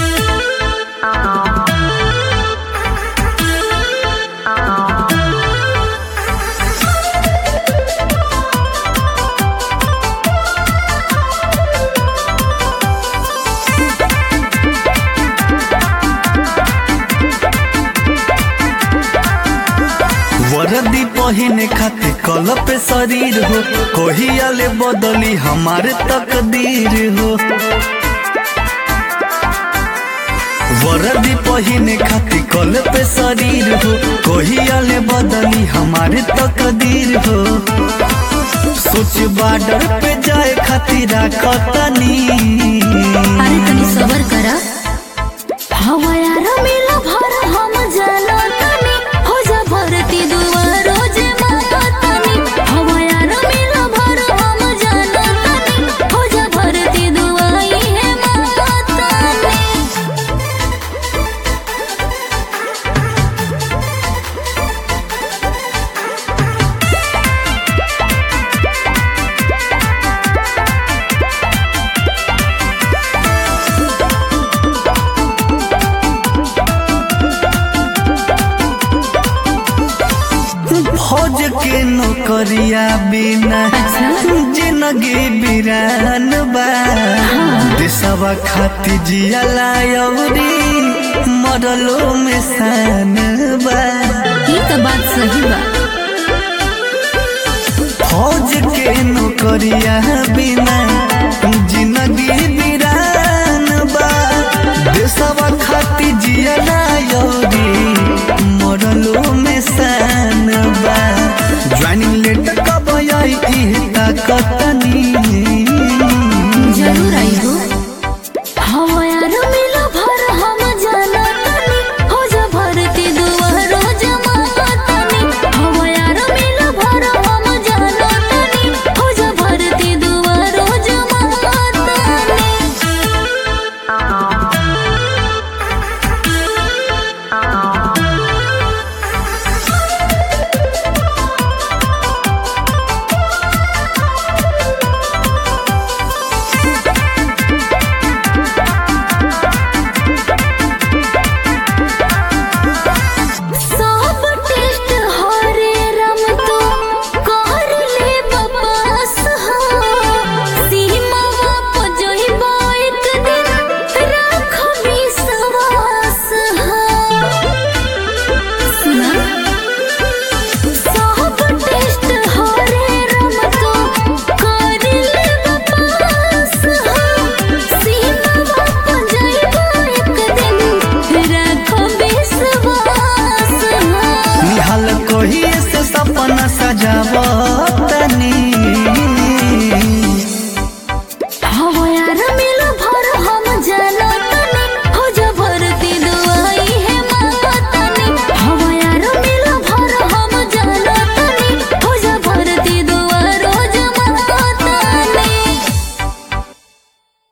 वर्दी पहिने खातिर कल पे शरीर हो, कोहिया ले बदली हमारे तकदीर हो। वर्दी पहिने खातिर कल पे शरीर हो, कोहिया ले बदली हमारे तकदीर हो। सोच बॉर्डर पे जाए खातिर राखतनी, अरे तनी सबर करा। हवा यार मिला भर हम जाला तनी, हो जा भरती दुआ रोज मांगा तनी। हवा यार मिला भर हम जाला तनी, हो जा भरती दुआ ये मांगा तनी। फौज के नौकरिया बिना जिंदगी बिरान बा। देशवा खातिर जियला अउरी मरलो में शान बा। ये तो बात सही बा। फौज के नौकरिया बिना जिंदगी बिरान बा। देशवा खातिर जियला अउरी मरलो में शान बा। ज्वाइनिंग लेटर कब आई ताकतनी, जरूर आई हो। हवा यार मिला भर हम जाला तनी, हो जा भरती दुआ रोज मांगा तनी। हवा यार मिला भर हम जाला तनी, हो जा भरती दुआ रोज मांगा तनी। सब टेस्ट हरे रम तो कर ले बपास हो। सीमावा पर जइबो एक दिन राख विश्वास हो। सुना, सब टेस्ट हरे रम तो कर ले बपास हो। सीमावा पर जइबो एक दिन राख विश्वास हो। निहाल कोही से सपना सजावा।